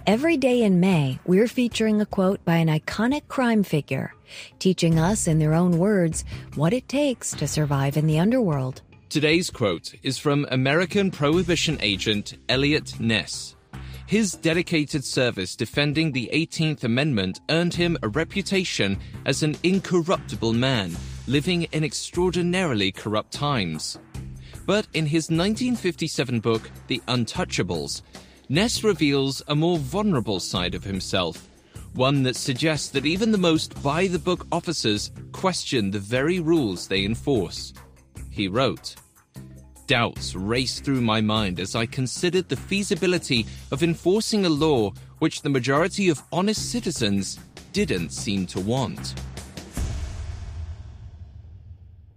Every day in May, we're featuring a quote by an iconic crime figure, teaching us in their own words what it takes to survive in the underworld. Today's quote is from American Prohibition agent Eliot Ness. His dedicated service defending the 18th Amendment earned him a reputation as an incorruptible man living in extraordinarily corrupt times. But in his 1957 book, The Untouchables, Ness reveals a more vulnerable side of himself, one that suggests that even the most by-the-book officers question the very rules they enforce. He wrote, "Doubts raced through my mind as I considered the feasibility of enforcing a law which the majority of honest citizens didn't seem to want."